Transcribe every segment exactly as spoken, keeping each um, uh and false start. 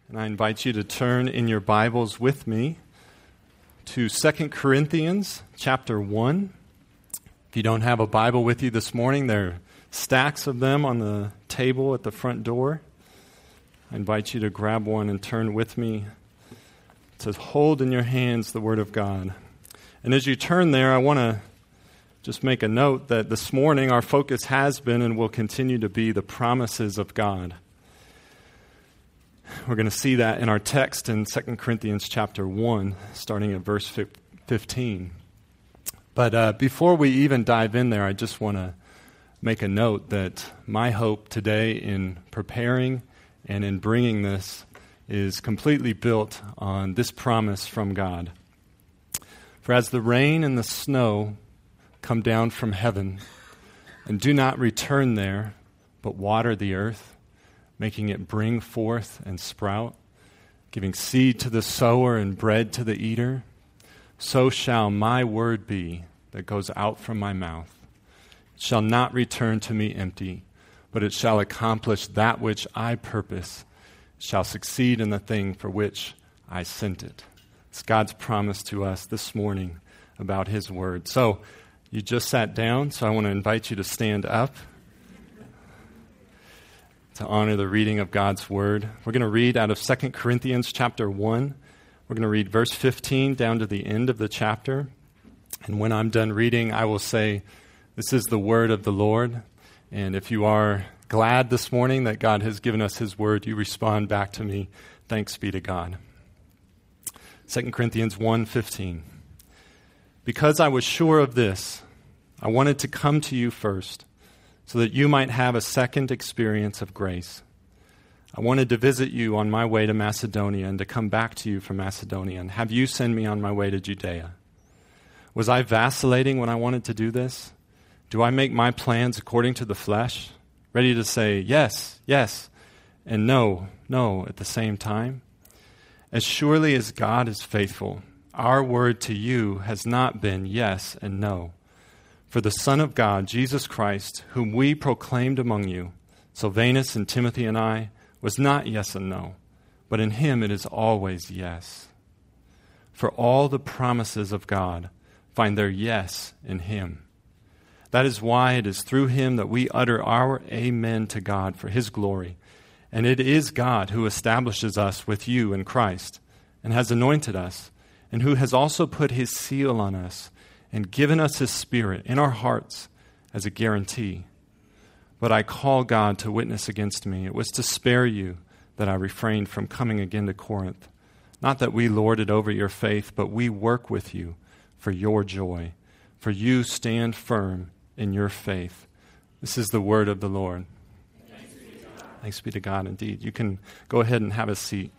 And I invite you to turn in your Bibles with me to Second Corinthians chapter one. If you don't have a Bible with you this morning, there are stacks of them on the table at the front door. I invite you to grab one and turn with me to hold in your hands the Word of God. And as you turn there, I want to just make a note that this morning our focus has been and will continue to be the promises of God. We're going to see that in our text in Second Corinthians chapter one, starting at verse fifteen. But uh, before we even dive in there, I just want to make a note that my hope today in preparing and in bringing this is completely built on this promise from God. For as the rain and the snow come down from heaven and do not return there, but water the earth, making it bring forth and sprout, giving seed to the sower and bread to the eater, so shall my word be that goes out from my mouth. It shall not return to me empty, but it shall accomplish that which I purpose, it shall succeed in the thing for which I sent it. It's God's promise to us this morning about His word. So you just sat down, so I want to invite you to stand up to honor the reading of God's word. We're going to read out of Second Corinthians chapter one. We're going to read verse fifteen down to the end of the chapter. And when I'm done reading, I will say, this is the word of the Lord. And if you are glad this morning that God has given us His word, you respond back to me, thanks be to God. Second Corinthians one fifteen. Because I was sure of this, I wanted to come to you first, so that you might have a second experience of grace. I wanted to visit you on my way to Macedonia and to come back to you from Macedonia and have you send me on my way to Judea. Was I vacillating when I wanted to do this? Do I make my plans according to the flesh, ready to say yes, yes, and no, no at the same time? As surely as God is faithful, our word to you has not been yes and no. For the Son of God, Jesus Christ, whom we proclaimed among you, Silvanus and Timothy and I, was not yes and no, but in Him it is always yes. For all the promises of God find their yes in Him. That is why it is through Him that we utter our amen to God for His glory. And it is God who establishes us with you in Christ and has anointed us, and who has also put His seal on us and given us His Spirit in our hearts as a guarantee. But I call God to witness against me. It was to spare you that I refrained from coming again to Corinth. Not that we lord it over your faith, but we work with you for your joy. For you stand firm in your faith. This is the word of the Lord. Thanks be to God. Thanks be to God indeed. You can go ahead and have a seat.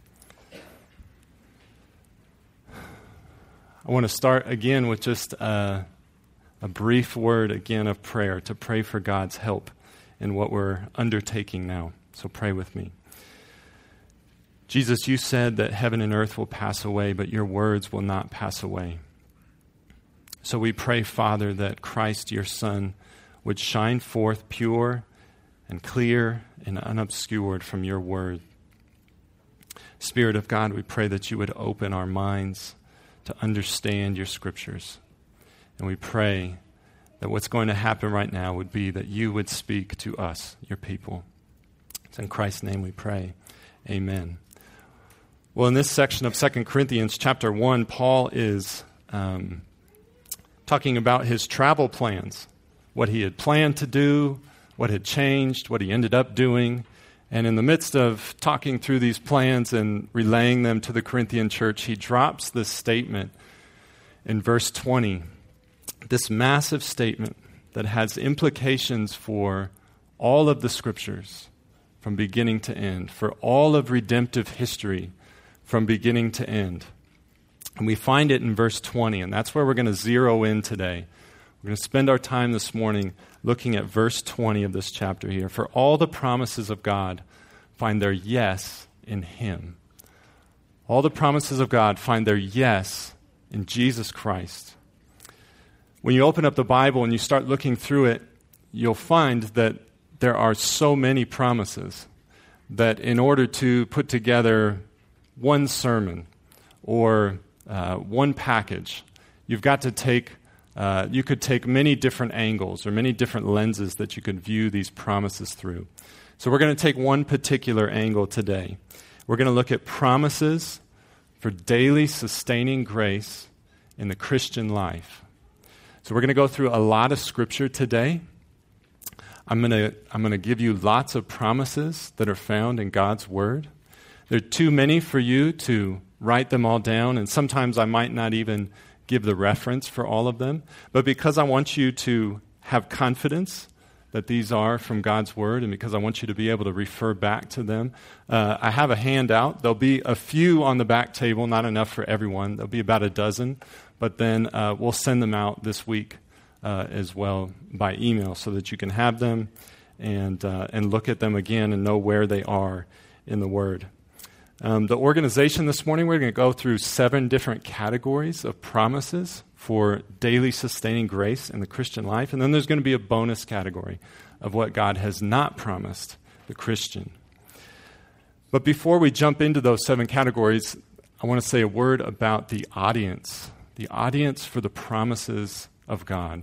I want to start again with just a, a brief word again of prayer, to pray for God's help in what we're undertaking now. So pray with me. Jesus, you said that heaven and earth will pass away, but your words will not pass away. So we pray, Father, that Christ, your Son, would shine forth pure and clear and unobscured from your word. Spirit of God, we pray that you would open our minds to understand your scriptures. And we pray that what's going to happen right now would be that you would speak to us, your people. It's in Christ's name we pray. Amen. Well, in this section of Second Corinthians chapter one, Paul is um, talking about his travel plans, what he had planned to do, what had changed, what he ended up doing. And in the midst of talking through these plans and relaying them to the Corinthian church, he drops this statement in verse twenty, this massive statement that has implications for all of the scriptures from beginning to end, for all of redemptive history from beginning to end. And we find it in verse twenty, and that's where we're going to zero in today. We're going to spend our time this morning looking at verse twenty of this chapter here. For all the promises of God find their yes in Him. All the promises of God find their yes in Jesus Christ. When you open up the Bible and you start looking through it, you'll find that there are so many promises. that in order to put together one sermon or uh, one package, you've got to take, uh, you could take many different angles or many different lenses that you could view these promises through. So we're going to take one particular angle today. We're going to look at promises for daily sustaining grace in the Christian life. So we're going to go through a lot of scripture today. I'm going to I'm going to give you lots of promises that are found in God's Word. There are too many for you to write them all down, and sometimes I might not even give the reference for all of them. But because I want you to have confidence that these are from God's Word, and because I want you to be able to refer back to them, uh, I have a handout. There'll be a few on the back table, not enough for everyone. There'll be about a dozen, but then uh, we'll send them out this week uh, as well by email so that you can have them and uh, and look at them again and know where they are in the Word. Um, the organization this morning, we're going to go through seven different categories of promises for daily sustaining grace in the Christian life. And then there's going to be a bonus category of what God has not promised the Christian. But before we jump into those seven categories, I want to say a word about the audience, the audience for the promises of God.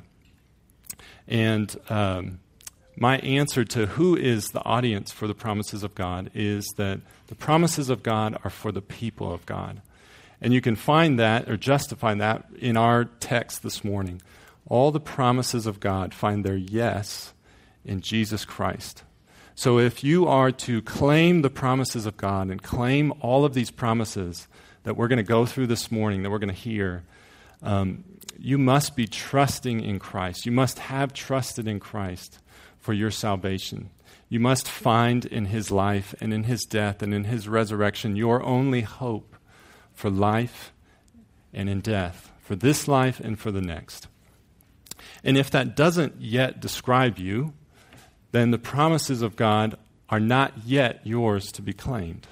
And um, my answer to who is the audience for the promises of God is that the promises of God are for the people of God. And you can find that or justify that in our text this morning. All the promises of God find their yes in Jesus Christ. So if you are to claim the promises of God and claim all of these promises that we're going to go through this morning, that we're going to hear, um, you must be trusting in Christ. You must have trusted in Christ for your salvation. You must find in His life and in His death and in His resurrection your only hope for life and in death, for this life and for the next. And if that doesn't yet describe you, then the promises of God are not yet yours to be claimed.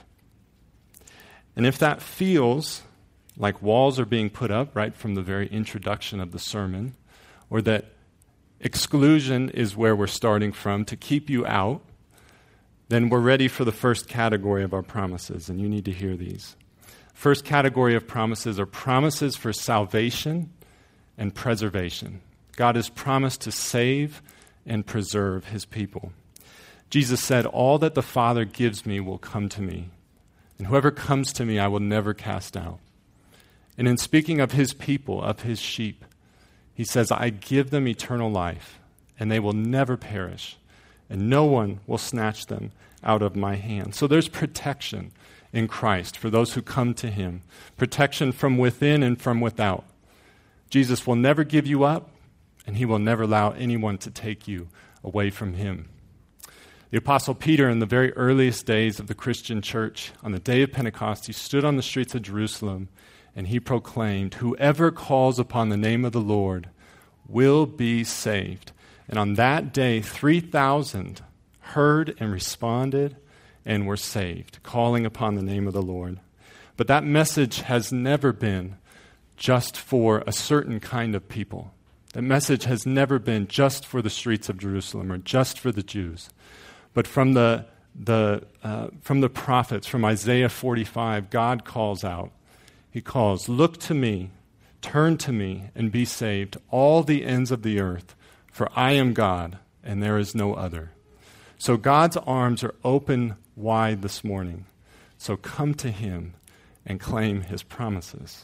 And if that feels like walls are being put up right from the very introduction of the sermon, or that exclusion is where we're starting from to keep you out, then we're ready for the first category of our promises, and you need to hear these. First category of promises are promises for salvation and preservation. God has promised to save and preserve His people. Jesus said, "All that the Father gives me will come to me, and whoever comes to me I will never cast out." And in speaking of His people, of His sheep, He says, "I give them eternal life, and they will never perish, and no one will snatch them out of my hand." So there's protection in Christ for those who come to Him, protection from within and from without. Jesus will never give you up, and He will never allow anyone to take you away from Him. The Apostle Peter, in the very earliest days of the Christian church, on the day of Pentecost, he stood on the streets of Jerusalem and he proclaimed, "Whoever calls upon the name of the Lord will be saved." And on that day, three thousand heard and responded and were saved, calling upon the name of the Lord. But that message has never been just for a certain kind of people. That message has never been just for the streets of Jerusalem or just for the Jews. But from the, the, uh, from the prophets, from Isaiah forty-five, God calls out. He calls, "Look to me, turn to me, and be saved, all the ends of the earth, for I am God, and there is no other." So God's arms are open wide this morning. So come to Him and claim His promises.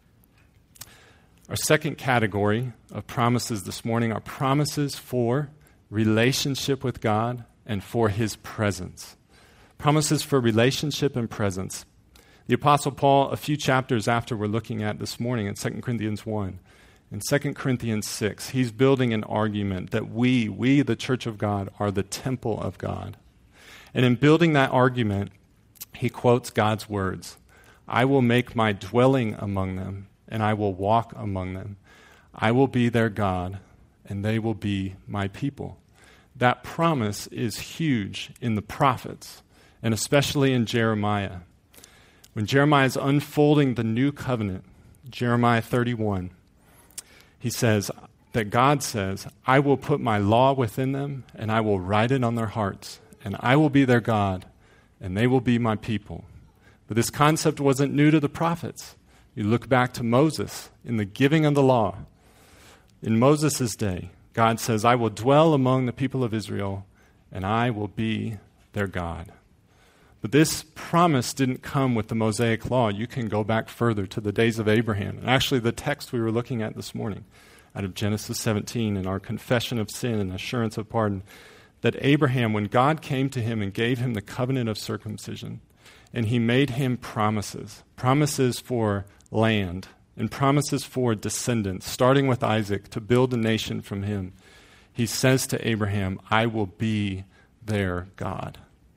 Our second category of promises this morning are promises for relationship with God and for His presence. Promises for relationship and presence. The Apostle Paul, a few chapters after we're looking at this morning in Second Corinthians one, in Second Corinthians six, he's building an argument that we, we, the church of God, are the temple of God. And in building that argument, he quotes God's words, "I will make my dwelling among them, and I will walk among them. I will be their God, and they will be my people." That promise is huge in the prophets, and especially in Jeremiah. When Jeremiah is unfolding the new covenant, Jeremiah thirty-one, he says that God says, "I will put my law within them, and I will write it on their hearts, and I will be their God, and they will be my people. But this concept wasn't new to the prophets. You look back to Moses in the giving of the law. In Moses' day, God says, I will dwell among the people of Israel, and I will be their God. But this promise didn't come with the Mosaic law. You can go back further to the days of Abraham. And actually, the text we were looking at this morning, out of Genesis seventeen, and our confession of sin and assurance of pardon, that Abraham, when God came to him and gave him the covenant of circumcision, and he made him promises, promises for land, and promises for descendants, starting with Isaac, to build a nation from him, he says to Abraham, I will be their God.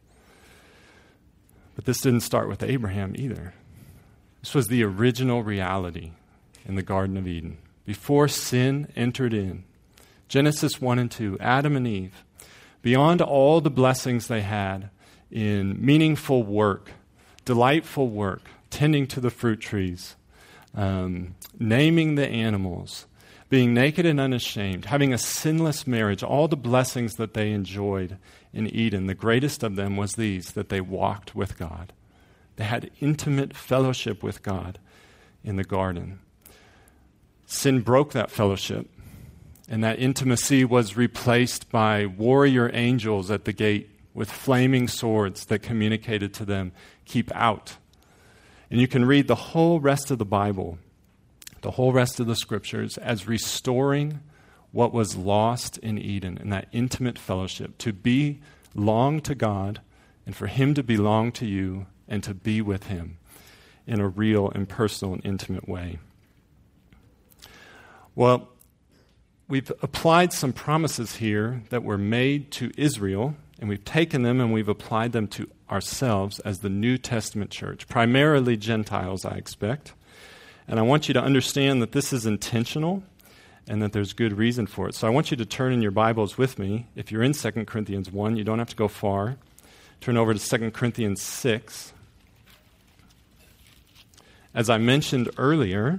But this didn't start with Abraham either. This was the original reality in the Garden of Eden. Before sin entered in, Genesis one and two, Adam and Eve, beyond all the blessings they had in meaningful work, delightful work, tending to the fruit trees, um, naming the animals, being naked and unashamed, having a sinless marriage, all the blessings that they enjoyed in Eden, the greatest of them was these, that they walked with God. They had intimate fellowship with God in the garden. Sin broke that fellowship, and that intimacy was replaced by warrior angels at the gate with flaming swords that communicated to them, keep out. And you can read the whole rest of the Bible, the whole rest of the scriptures, as restoring what was lost in Eden, in that intimate fellowship, to belong to God and for him to belong to you and to be with him in a real and personal and intimate way. Well, we've applied some promises here that were made to Israel, and we've taken them and we've applied them to ourselves as the New Testament church, primarily Gentiles, I expect. And I want you to understand that this is intentional and that there's good reason for it. So I want you to turn in your Bibles with me. If you're in Second Corinthians one, you don't have to go far. Turn over to Second Corinthians six. As I mentioned earlier,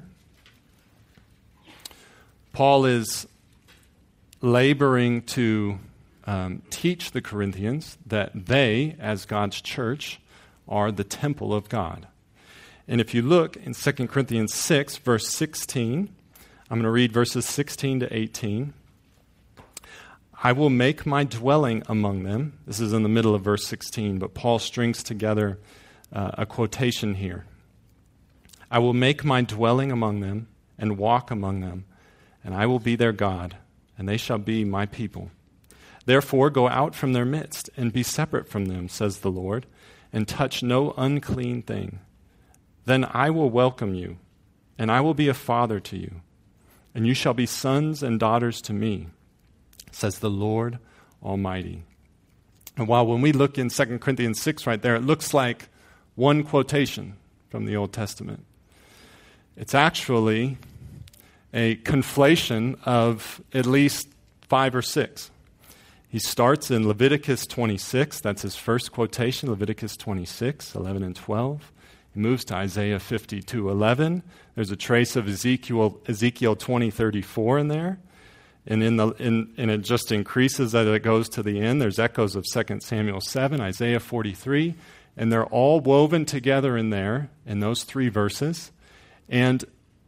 Paul is laboring to um, teach the Corinthians that they, as God's church, are the temple of God. And if you look in Second Corinthians six, verse sixteen, I'm going to read verses sixteen to eighteen. I will make my dwelling among them. This is in the middle of verse sixteen, but Paul strings together uh, a quotation here. I will make my dwelling among them and walk among them, and I will be their God, and they shall be my people. Therefore go out from their midst and be separate from them, says the Lord, and touch no unclean thing. Then I will welcome you, and I will be a father to you, and you shall be sons and daughters to me, says the Lord Almighty. And while when we look in Second Corinthians six right there, it looks like one quotation from the Old Testament. It's actually a conflation of at least five or six. He starts in Leviticus twenty-six. That's his first quotation, Leviticus twenty-six, eleven and twelve. He moves to Isaiah fifty-two, eleven. There's a trace of Ezekiel Ezekiel twenty, thirty-four in there. And in the in, and it just increases as it goes to the end. There's echoes of Second Samuel seven, Isaiah forty-three, and they're all woven together in there, in those three verses. And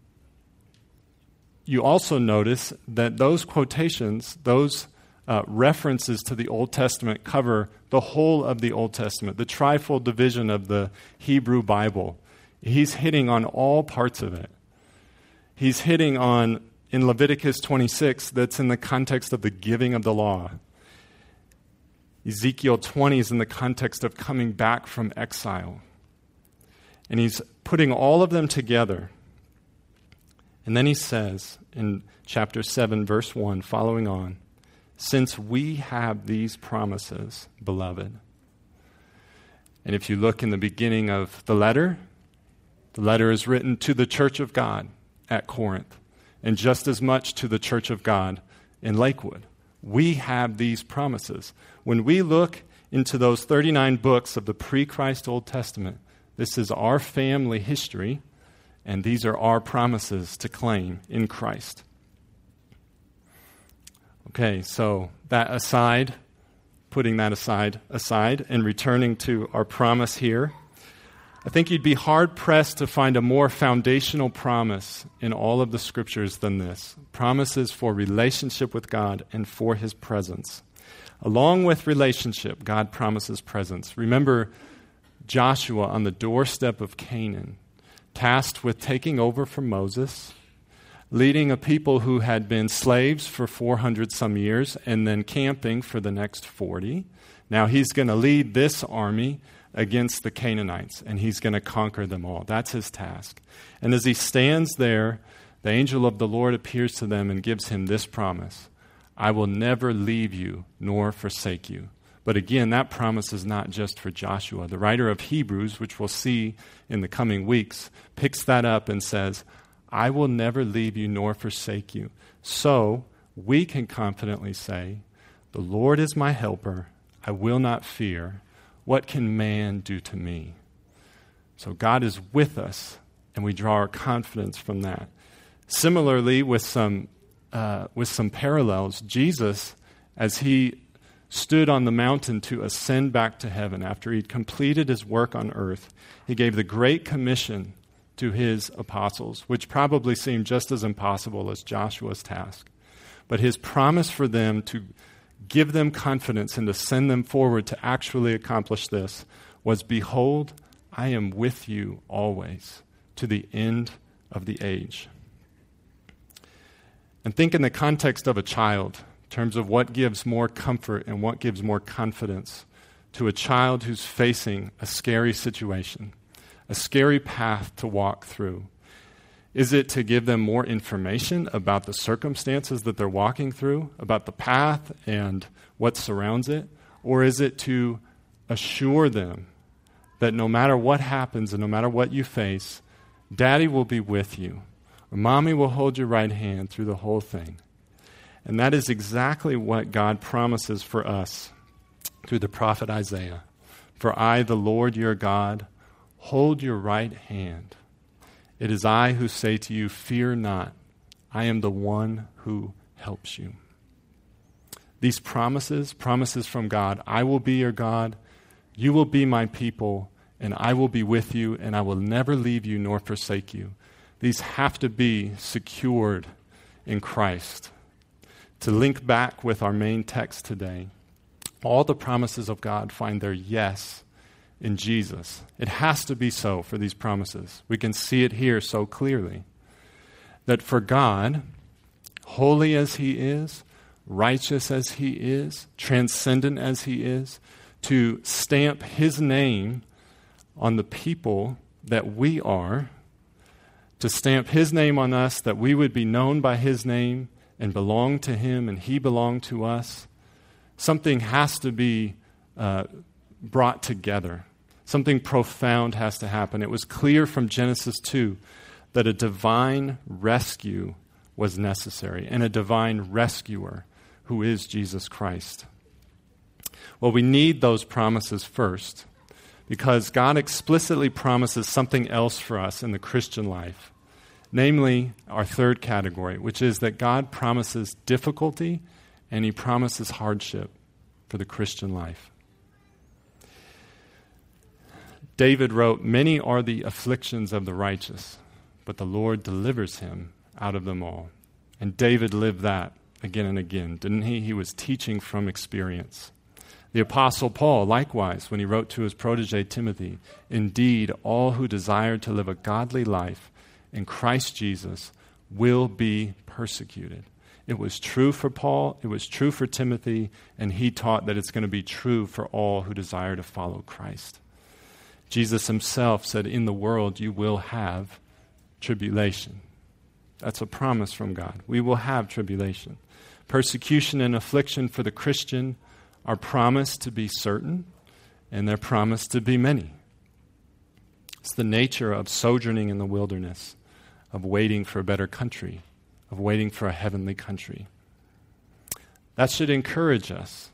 you also notice that those quotations, those uh, references to the Old Testament cover the whole of the Old Testament, the trifold division of the Hebrew Bible. He's hitting on all parts of it. He's hitting on, in Leviticus twenty-six, that's in the context of the giving of the law. Ezekiel twenty is in the context of coming back from exile. And he's putting all of them together. And then he says in chapter seven, verse one, following on, since we have these promises, beloved. And if you look in the beginning of the letter, the letter is written to the church of God at Corinth, and just as much to the church of God in Lakewood. We have these promises. When we look into those thirty-nine books of the pre-Christ Old Testament, this is our family history, and these are our promises to claim in Christ. Okay, so that aside, putting that aside, aside and returning to our promise here, I think you'd be hard-pressed to find a more foundational promise in all of the Scriptures than this. Promises for relationship with God and for His presence. Along with relationship, God promises presence. Remember Joshua on the doorstep of Canaan, tasked with taking over from Moses, leading a people who had been slaves for four hundred some years and then camping for the next forty. Now he's going to lead this army against the Canaanites, and he's going to conquer them all. That's his task. And as he stands there, the angel of the Lord appears to them and gives him this promise: I will never leave you nor forsake you. But again, that promise is not just for Joshua. The writer of Hebrews, which we'll see in the coming weeks, picks that up and says, I will never leave you nor forsake you. So we can confidently say, the Lord is my helper. I will not fear. What can man do to me? So God is with us, and we draw our confidence from that. Similarly, with some uh, with some parallels, Jesus, as he stood on the mountain to ascend back to heaven after he'd completed his work on earth, he gave the Great Commission to his apostles, which probably seemed just as impossible as Joshua's task. But his promise for them to give them confidence and to send them forward to actually accomplish this was, behold, I am with you always to the end of the age. And think in the context of a child, in terms of what gives more comfort and what gives more confidence to a child who's facing a scary situation, a scary path to walk through. Is it to give them more information about the circumstances that they're walking through, about the path and what surrounds it? Or is it to assure them that no matter what happens and no matter what you face, Daddy will be with you, or Mommy will hold your right hand through the whole thing? And that is exactly what God promises for us through the prophet Isaiah. For I, the Lord your God, hold your right hand. It is I who say to you, fear not. I am the one who helps you. These promises, promises from God, I will be your God, you will be my people, and I will be with you, and I will never leave you nor forsake you. These have to be secured in Christ. To link back with our main text today, all the promises of God find their yes in Jesus. It has to be so for these promises. We can see it here so clearly. That for God, holy as He is, righteous as He is, transcendent as He is, to stamp His name on the people that we are, to stamp His name on us, that we would be known by His name and belong to Him and He belong to us, something has to be uh, brought together. Something profound has to happen. It was clear from Genesis two that a divine rescue was necessary, and a divine rescuer who is Jesus Christ. Well, we need those promises first, because God explicitly promises something else for us in the Christian life, namely our third category, which is that God promises difficulty and He promises hardship for the Christian life. David wrote, many are the afflictions of the righteous, but the Lord delivers him out of them all. And David lived that again and again, didn't he? He was teaching from experience. The Apostle Paul, likewise, when he wrote to his protege Timothy, indeed, all who desire to live a godly life in Christ Jesus will be persecuted. It was true for Paul, it was true for Timothy, and he taught that it's going to be true for all who desire to follow Christ. Jesus himself said, in the world you will have tribulation. That's a promise from God. We will have tribulation. Persecution and affliction for the Christian are promised to be certain, and they're promised to be many. It's the nature of sojourning in the wilderness, of waiting for a better country, of waiting for a heavenly country. That should encourage us.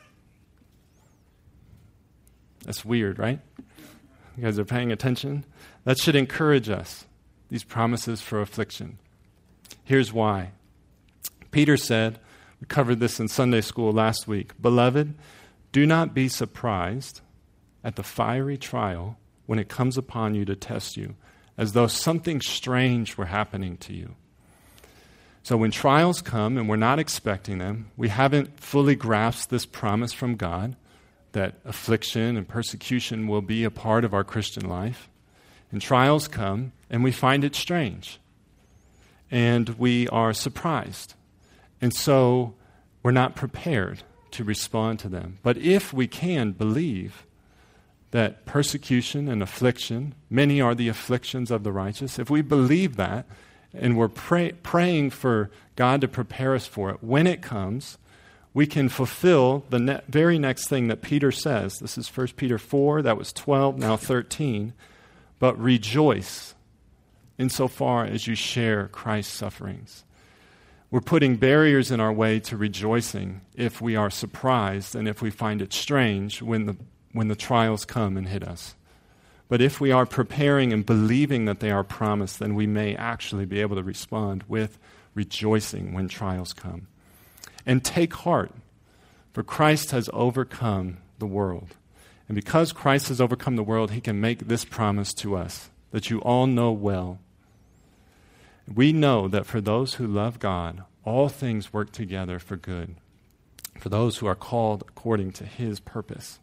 That's weird, right? You guys are paying attention? That should encourage us, these promises for affliction. Here's why. Peter said, we covered this in Sunday school last week, beloved, Do not be surprised at the fiery trial when it comes upon you to test you, as though something strange were happening to you. So when trials come and we're not expecting them, we haven't fully grasped this promise from God that affliction and persecution will be a part of our Christian life. And trials come and we find it strange. And we are surprised. And so we're not prepared to respond to them. But if we can believe that persecution and affliction, many are the afflictions of the righteous, if we believe that and we're pray, praying for God to prepare us for it, when it comes, we can fulfill the ne- very next thing that Peter says. This is First Peter four, that was twelve, now thirteen. But rejoice insofar as you share Christ's sufferings. We're putting barriers in our way to rejoicing if we are surprised and if we find it strange when the when the trials come and hit us. But if we are preparing and believing that they are promised, then we may actually be able to respond with rejoicing when trials come. And take heart, for Christ has overcome the world. And because Christ has overcome the world, he can make this promise to us that you all know well. We know that for those who love God, all things work together for good, for those who are called according to his purpose.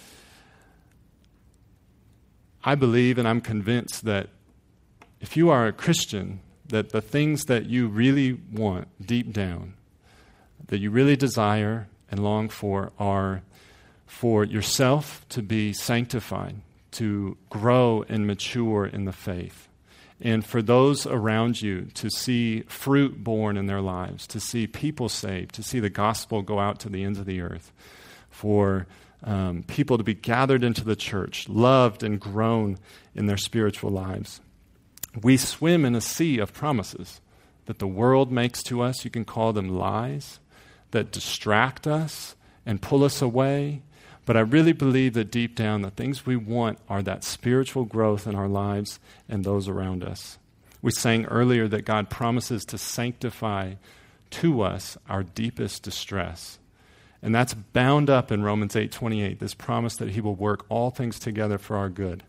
I believe and I'm convinced that if you are a Christian, that the things that you really want deep down, that you really desire and long for, are for yourself to be sanctified, to grow and mature in the faith, and for those around you to see fruit born in their lives, to see people saved, to see the gospel go out to the ends of the earth, for um, people to be gathered into the church, loved and grown in their spiritual lives. We swim in a sea of promises that the world makes to us. You can call them lies that distract us and pull us away. But I really believe that deep down, the things we want are that spiritual growth in our lives and those around us. We sang earlier that God promises to sanctify to us our deepest distress. And that's bound up in Romans eight twenty-eight, this promise that he will work all things together for our good.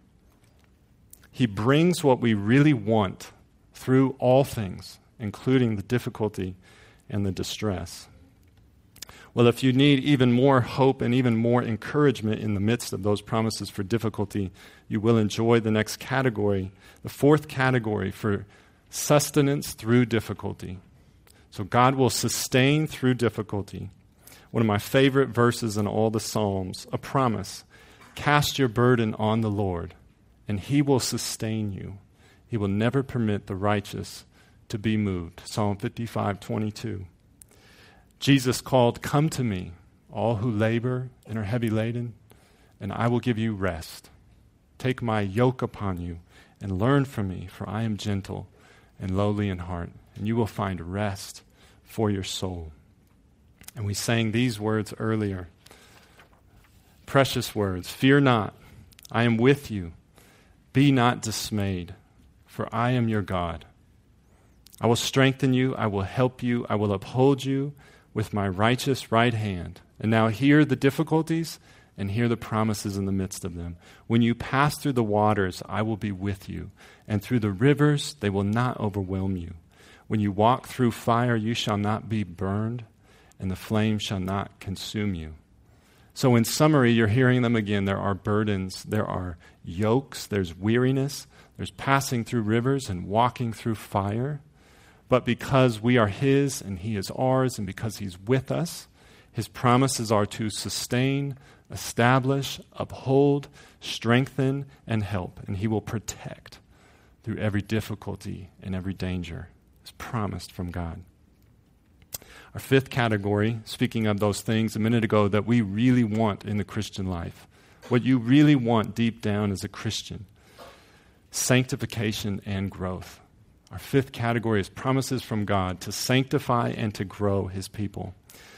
He brings what we really want through all things, including the difficulty and the distress. Well, if you need even more hope and even more encouragement in the midst of those promises for difficulty, you will enjoy the next category, the fourth category for sustenance through difficulty. So God will sustain through difficulty. One of my favorite verses in all the Psalms, a promise. Cast your burden on the Lord, and he will sustain you. He will never permit the righteous to be moved. Psalm fifty-five twenty-two. Jesus called, "Come to me, all who labor and are heavy laden, and I will give you rest. Take my yoke upon you and learn from me, for I am gentle and lowly in heart, and you will find rest for your soul." And we sang these words earlier. Precious words. Fear not, I am with you. Be not dismayed, for I am your God. I will strengthen you, I will help you, I will uphold you with my righteous right hand. And now hear the difficulties and hear the promises in the midst of them. When you pass through the waters, I will be with you, and through the rivers, they will not overwhelm you. When you walk through fire, you shall not be burned, and the flame shall not consume you. So in summary, you're hearing them again. There are burdens, there are yokes, there's weariness, there's passing through rivers and walking through fire. But because we are his and he is ours, and because he's with us, his promises are to sustain, establish, uphold, strengthen, and help. And he will protect through every difficulty and every danger. It's promised from God. Our fifth category, speaking of those things a minute ago that we really want in the Christian life, what you really want deep down as a Christian, sanctification and growth. Our fifth category is promises from God to sanctify and to grow his people.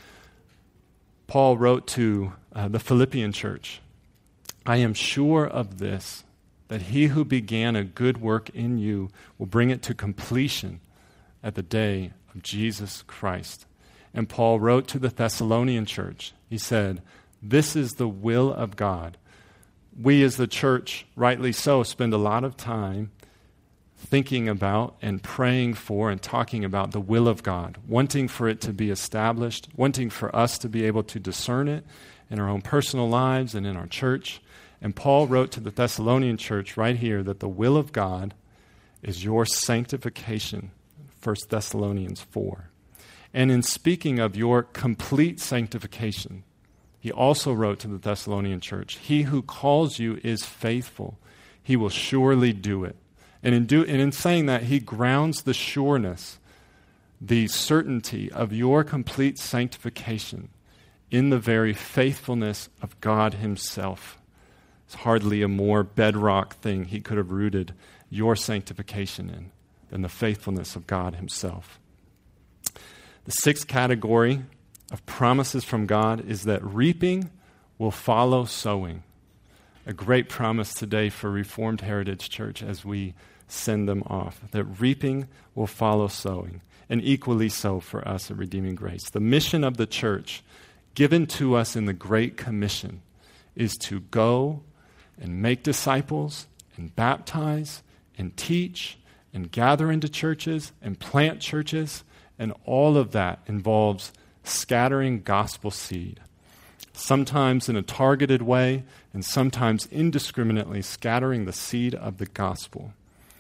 Paul wrote to uh, the Philippian church, "I am sure of this, that he who began a good work in you will bring it to completion at the day of Jesus Christ." And Paul wrote to the Thessalonian church, he said, This is the will of God. We as the church, rightly so, spend a lot of time thinking about and praying for and talking about the will of God, wanting for it to be established, wanting for us to be able to discern it in our own personal lives and in our church. And Paul wrote to the Thessalonian church right here that the will of God is your sanctification, First Thessalonians four. And in speaking of your complete sanctification, he also wrote to the Thessalonian church, he who calls you is faithful. He will surely do it. And in, do, and in saying that, he grounds the sureness, the certainty of your complete sanctification in the very faithfulness of God himself. It's hardly a more bedrock thing he could have rooted your sanctification in than the faithfulness of God himself. The sixth category of promises from God is that reaping will follow sowing. A great promise today for Reformed Heritage Church as we send them off, that reaping will follow sowing, and equally so for us at Redeeming Grace. The mission of the church given to us in the Great Commission is to go and make disciples and baptize and teach and gather into churches and plant churches, and all of that involves scattering gospel seed, sometimes in a targeted way and sometimes indiscriminately scattering the seed of the gospel.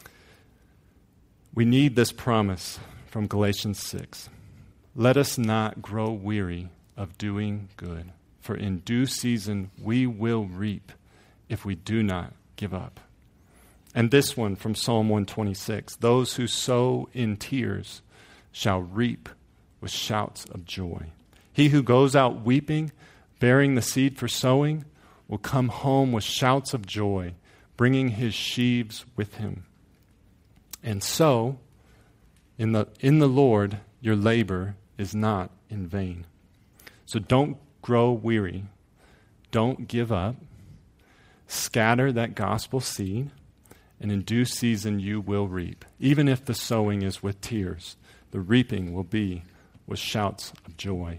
We need this promise from Galatians six. Let us not grow weary of doing good, for in due season we will reap if we do not give up. And this one from Psalm one twenty-six, those who sow in tears shall reap with shouts of joy. He who goes out weeping, bearing the seed for sowing, will come home with shouts of joy, bringing his sheaves with him. And so, in the in the Lord, your labor is not in vain. So don't grow weary. Don't give up. Scatter that gospel seed, and in due season you will reap. Even if the sowing is with tears, the reaping will be with shouts of joy.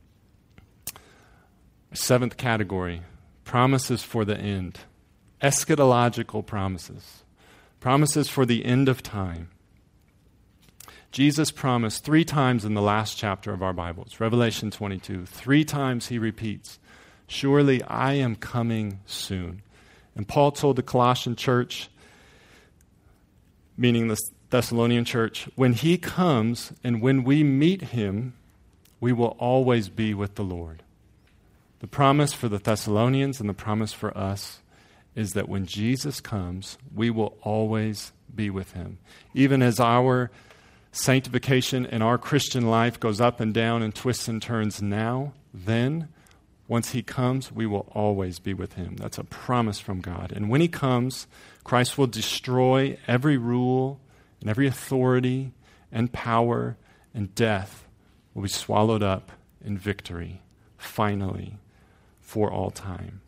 Seventh category, promises for the end. Eschatological promises. Promises for the end of time. Jesus promised three times in the last chapter of our Bibles, Revelation twenty-two. Three times he repeats, surely I am coming soon. And Paul told the Colossian church, meaning the Thessalonian church, when he comes and when we meet him, we will always be with the Lord. The promise for the Thessalonians and the promise for us is that when Jesus comes, we will always be with him. Even as our sanctification and our Christian life goes up and down and twists and turns now, then, once he comes, we will always be with him. That's a promise from God. And when he comes, Christ will destroy every rule and every authority and power, and death will be swallowed up in victory, finally, for all time.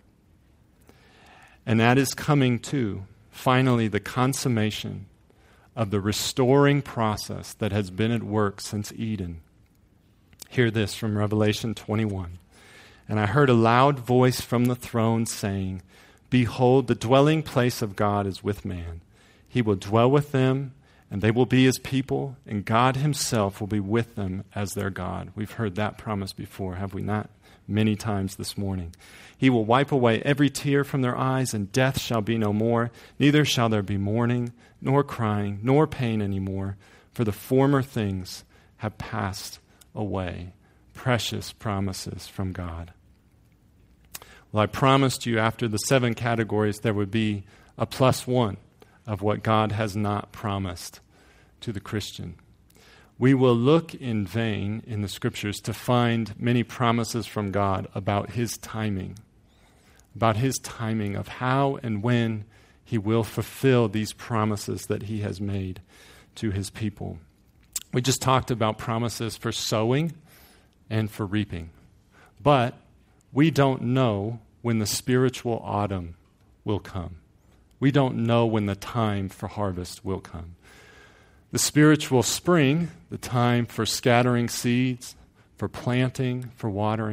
And that is coming to, finally, the consummation of the restoring process that has been at work since Eden. Hear this from Revelation twenty-one. And I heard a loud voice from the throne saying, behold, the dwelling place of God is with man. He will dwell with them, and they will be his people, and God himself will be with them as their God. We've heard that promise before, have we not? Many times this morning. He will wipe away every tear from their eyes, and death shall be no more. Neither shall there be mourning, nor crying, nor pain anymore, for the former things have passed away. Precious promises from God. Well, I promised you after the seven categories there would be a plus one of what God has not promised to the Christian. We will look in vain in the Scriptures to find many promises from God about his timing, about his timing of how and when he will fulfill these promises that he has made to his people. We just talked about promises for sowing and for reaping. But we don't know when the spiritual autumn will come. We don't know when the time for harvest will come. The spiritual spring, the time for scattering seeds, for planting, for watering,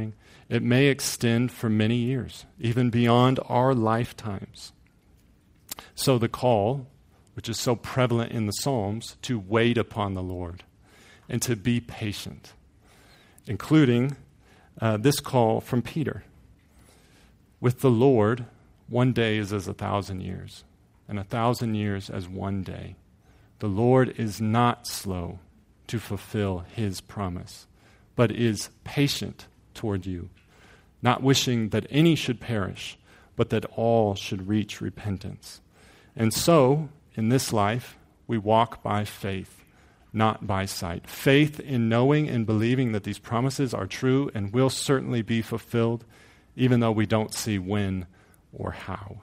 It may extend for many years, even beyond our lifetimes. So the call, which is so prevalent in the Psalms, to wait upon the Lord and to be patient, including uh, this call from Peter. With the Lord, one day is as a thousand years, and a thousand years as one day. The Lord is not slow to fulfill his promise, but is patient toward you, not wishing that any should perish, but that all should reach repentance. And so, in this life, we walk by faith, not by sight. Faith in knowing and believing that these promises are true and will certainly be fulfilled, even though we don't see when or how.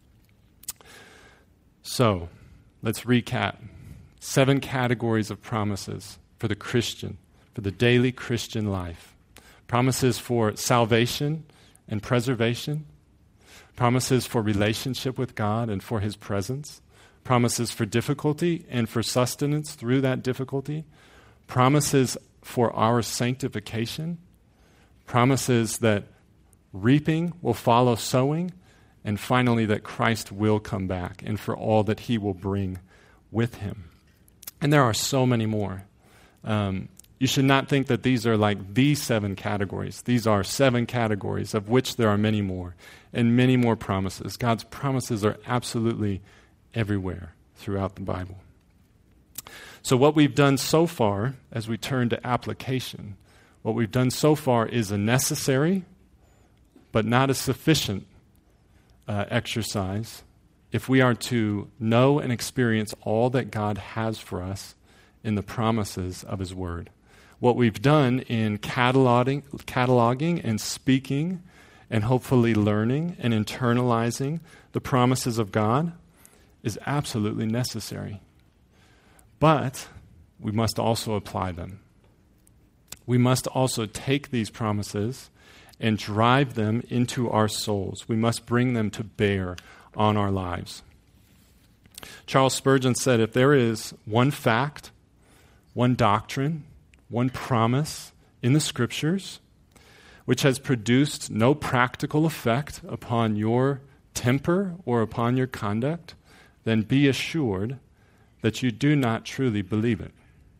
So, let's recap. Seven categories of promises for the Christian, for the daily Christian life. Promises for salvation and preservation. Promises for relationship with God and for his presence. Promises for difficulty and for sustenance through that difficulty. Promises for our sanctification. Promises that reaping will follow sowing. And finally, that Christ will come back and for all that he will bring with him. And there are so many more. Um, you should not think that these are like the seven categories. These are seven categories, of which there are many more, and many more promises. God's promises are absolutely everywhere throughout the Bible. So what we've done so far, as we turn to application, what we've done so far is a necessary, but not a sufficient uh, exercise if we are to know and experience all that God has for us in the promises of his word. What we've done in cataloging, cataloging and speaking and hopefully learning and internalizing the promises of God is absolutely necessary. But we must also apply them. We must also take these promises and drive them into our souls. We must bring them to bear on our lives. Charles Spurgeon said, if there is one fact, one doctrine, one promise in the Scriptures which has produced no practical effect upon your temper or upon your conduct, then be assured that you do not truly believe it.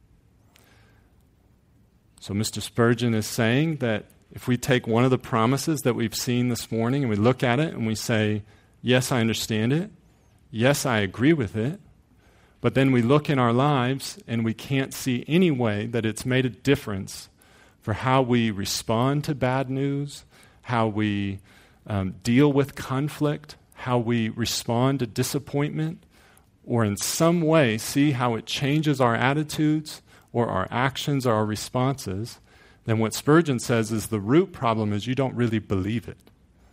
So Mister Spurgeon is saying that if we take one of the promises that we've seen this morning and we look at it and we say, yes, I understand it, yes, I agree with it, but then we look in our lives and we can't see any way that it's made a difference for how we respond to bad news, how we um, deal with conflict, how we respond to disappointment, or in some way see how it changes our attitudes or our actions or our responses, then what Spurgeon says is the root problem is you don't really believe it.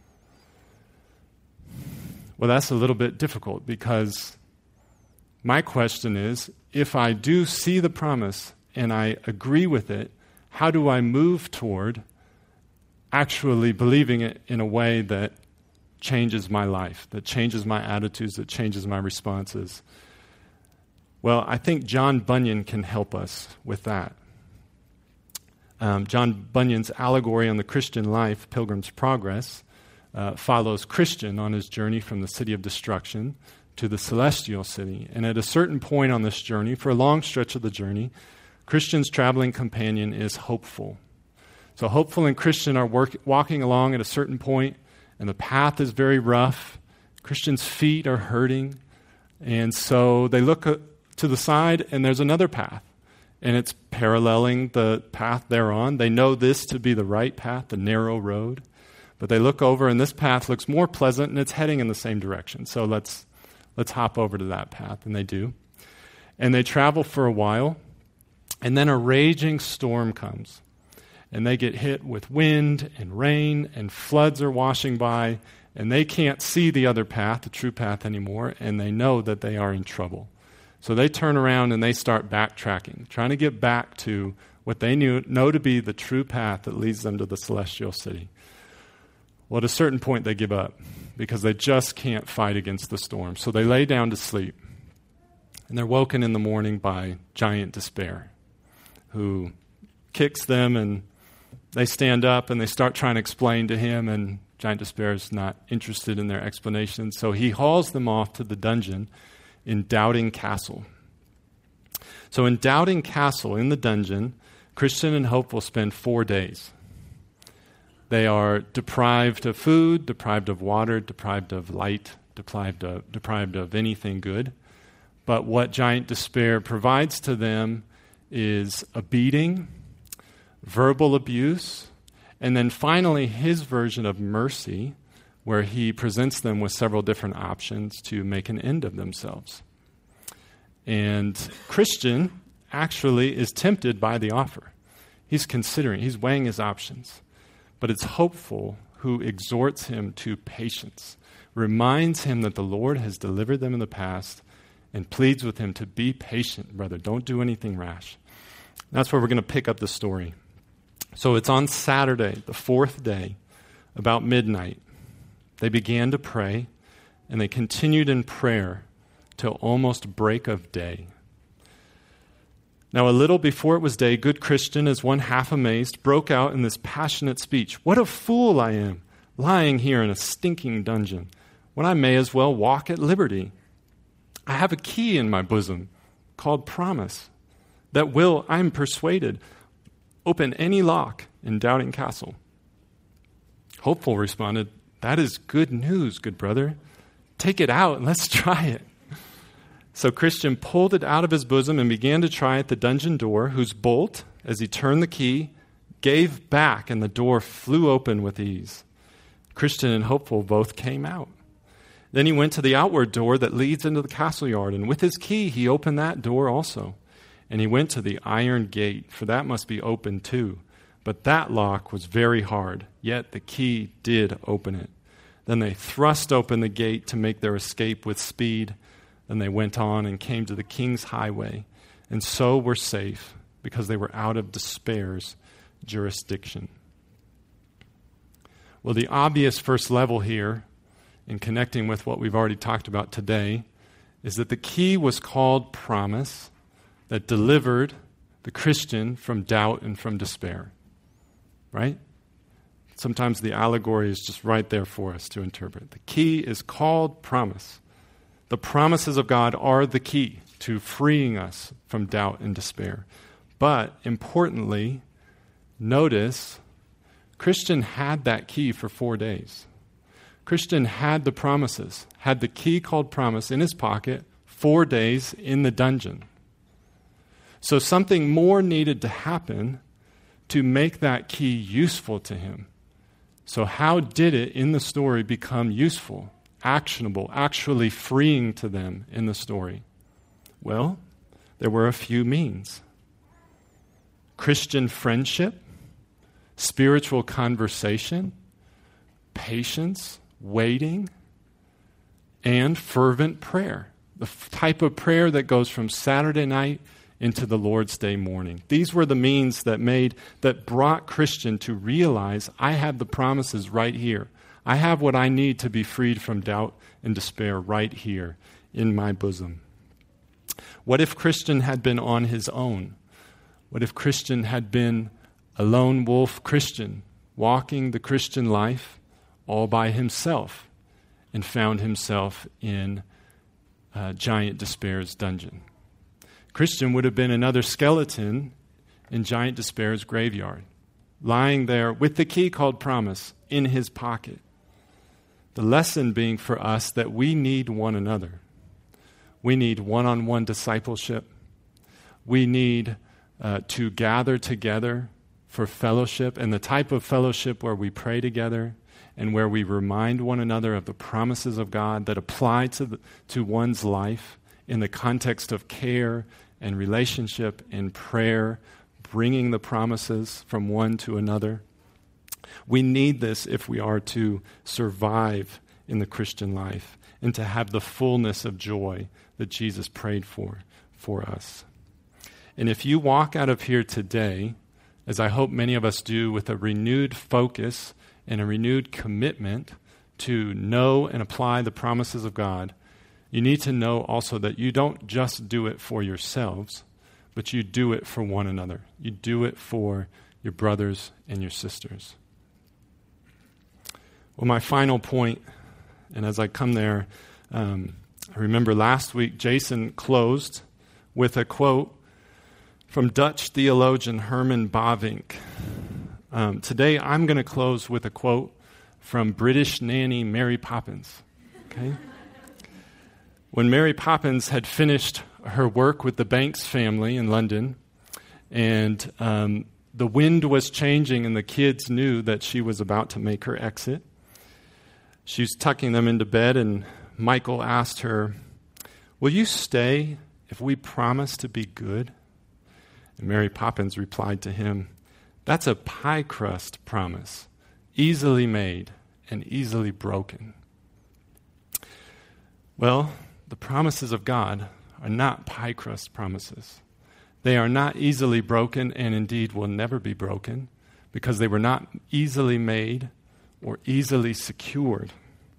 Well, that's a little bit difficult because my question is, if I do see the promise and I agree with it, how do I move toward actually believing it in a way that changes my life, that changes my attitudes, that changes my responses? Well, I think John Bunyan can help us with that. Um, John Bunyan's allegory on the Christian life, Pilgrim's Progress, uh, follows Christian on his journey from the city of destruction to the celestial city. And at a certain point on this journey, for a long stretch of the journey, Christian's traveling companion is hopeful. So hopeful and Christian are work, walking along at a certain point, and the path is very rough. Christian's feet are hurting, and so they look uh, to the side, and there's another path, and it's paralleling the path they're on. They know this to be the right path, the narrow road, but they look over, and this path looks more pleasant, and it's heading in the same direction. So let's let's hop over to that path, and they do. And they travel for a while, and then a raging storm comes. And they get hit with wind and rain, and floods are washing by, and they can't see the other path, the true path anymore, and they know that they are in trouble. So they turn around and they start backtracking, trying to get back to what they knew, know to be the true path that leads them to the celestial city. Well, at a certain point they give up because they just can't fight against the storm. So they lay down to sleep, and they're woken in the morning by giant despair, who kicks them and They stand up and they start trying to explain to him, and Giant Despair is not interested in their explanation. So he hauls them off to the dungeon in Doubting Castle. So in Doubting Castle, in the dungeon, Christian and Hopeful spend four days. They are deprived of food, deprived of water, deprived of light, deprived of, deprived of anything good. But what Giant Despair provides to them is a beating, verbal abuse, and then finally his version of mercy, where he presents them with several different options to make an end of themselves. And Christian actually is tempted by the offer. He's considering, he's weighing his options. But it's Hopeful who exhorts him to patience, reminds him that the Lord has delivered them in the past, and pleads with him to be patient, brother. Don't do anything rash. That's where we're going to pick up the story. So it's on Saturday, the fourth day, about midnight. They began to pray, and they continued in prayer till almost break of day. Now, a little before it was day, good Christian, as one half amazed, broke out in this passionate speech. What a fool I am, lying here in a stinking dungeon, when I may as well walk at liberty. I have a key in my bosom called promise that will, I'm persuaded, open any lock in Doubting Castle. Hopeful responded, that is good news, good brother. Take it out and let's try it. So Christian pulled it out of his bosom and began to try at the dungeon door, whose bolt, as he turned the key, gave back and the door flew open with ease. Christian and Hopeful both came out. Then he went to the outward door that leads into the castle yard, and with his key he opened that door also. And he went to the iron gate, for that must be open too. But that lock was very hard, yet the key did open it. Then they thrust open the gate to make their escape with speed. Then they went on and came to the king's highway, and so were safe, because they were out of Despair's jurisdiction. Well, the obvious first level here, in connecting with what we've already talked about today, is that the key was called promise, that delivered the Christian from doubt and from despair. Right? Sometimes the allegory is just right there for us to interpret. The key is called promise. The promises of God are the key to freeing us from doubt and despair. But importantly, notice, Christian had that key for four days. Christian had the promises, had the key called promise in his pocket, four days in the dungeon. So something more needed to happen to make that key useful to him. So how did it in the story become useful, actionable, actually freeing to them in the story? Well, there were a few means. Christian friendship, spiritual conversation, patience, waiting, and fervent prayer. The f- type of prayer that goes from Saturday night into the Lord's Day morning. These were the means that made, that brought Christian to realize, I have the promises right here. I have what I need to be freed from doubt and despair right here in my bosom. What if Christian had been on his own? What if Christian had been a lone wolf Christian, walking the Christian life all by himself, and found himself in uh, Giant Despair's dungeon? Christian would have been another skeleton in Giant Despair's graveyard, lying there with the key called promise in his pocket. The lesson being for us that we need one another. We need one-on-one discipleship. We need uh, to gather together for fellowship, and the type of fellowship where we pray together and where we remind one another of the promises of God that apply to the, to one's life in the context of care and relationship and prayer, bringing the promises from one to another. We need this if we are to survive in the Christian life and to have the fullness of joy that Jesus prayed for for us. And if you walk out of here today, as I hope many of us do, with a renewed focus and a renewed commitment to know and apply the promises of God, you need to know also that you don't just do it for yourselves, but you do it for one another. You do it for your brothers and your sisters. Well, my final point, and as I come there, um, I remember last week Jason closed with a quote from Dutch theologian Herman Bavinck. Um, today I'm going to close with a quote from British nanny Mary Poppins. Okay? When Mary Poppins had finished her work with the Banks family in London, and um, the wind was changing and the kids knew that she was about to make her exit, she was tucking them into bed, and Michael asked her, "Will you stay if we promise to be good?" And Mary Poppins replied to him, "That's a pie crust promise, easily made and easily broken." Well, the promises of God are not pie crust promises. They are not easily broken, and indeed will never be broken, because they were not easily made or easily secured.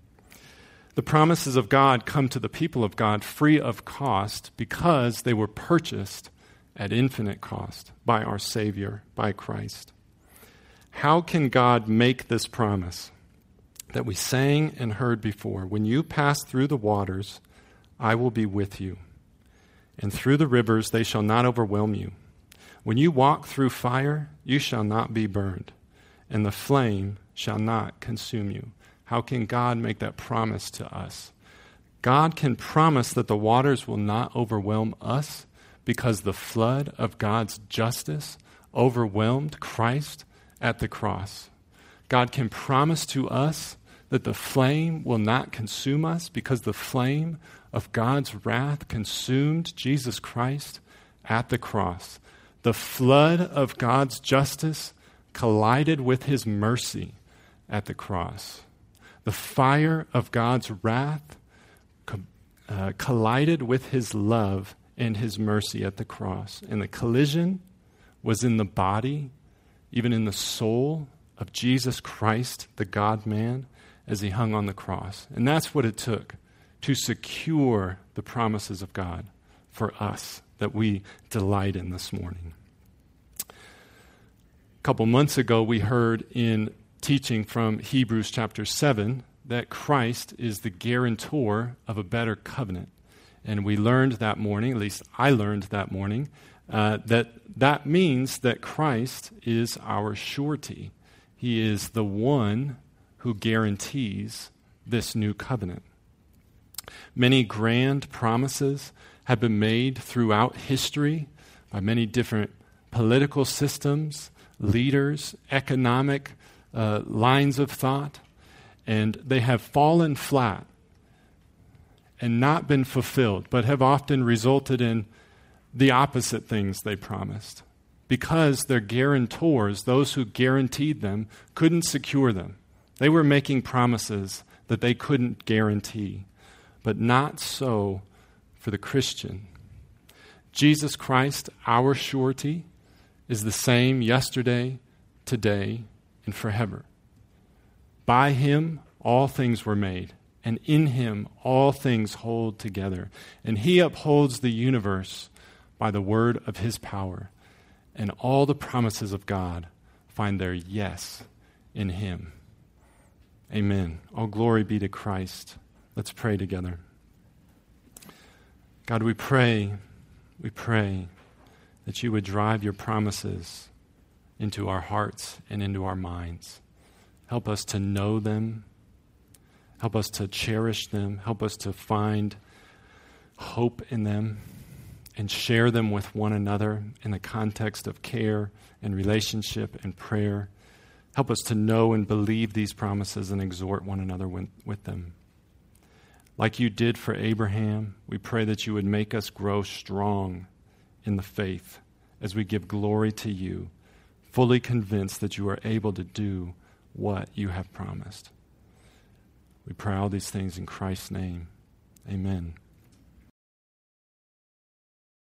The promises of God come to the people of God free of cost because they were purchased at infinite cost by our Savior, by Christ. How can God make this promise that we sang and heard before? When you pass through the waters, I will be with you, and through the rivers they shall not overwhelm you. When you walk through fire, you shall not be burned, and the flame shall not consume you. How can God make that promise to us? God can promise that the waters will not overwhelm us because the flood of God's justice overwhelmed Christ at the cross. God can promise to us that the flame will not consume us because the flame of God's wrath consumed Jesus Christ at the cross. The flood of God's justice collided with his mercy at the cross. The fire of God's wrath co- uh, collided with his love and his mercy at the cross. And the collision was in the body, even in the soul of Jesus Christ, the God-man, as he hung on the cross. And that's what it took to secure the promises of God for us that we delight in this morning. A couple months ago, we heard in teaching from Hebrews chapter seven that Christ is the guarantor of a better covenant. And we learned that morning, at least I learned that morning, uh, that that means that Christ is our surety. He is the one who guarantees this new covenant. Many grand promises have been made throughout history by many different political systems, leaders, economic uh, lines of thought, and they have fallen flat and not been fulfilled, but have often resulted in the opposite things they promised, because their guarantors, those who guaranteed them, couldn't secure them. They were making promises that they couldn't guarantee, but not so for the Christian. Jesus Christ, our surety, is the same yesterday, today, and forever. By him, all things were made, and in him, all things hold together. And he upholds the universe by the word of his power. And all the promises of God find their yes in him. Amen. All glory be to Christ. Let's pray together. God, we pray, we pray that you would drive your promises into our hearts and into our minds. Help us to know them. Help us to cherish them. Help us to find hope in them and share them with one another in the context of care and relationship and prayer. Help us to know and believe these promises and exhort one another with, with them. Like you did for Abraham, we pray that you would make us grow strong in the faith as we give glory to you, fully convinced that you are able to do what you have promised. We pray all these things in Christ's name. Amen.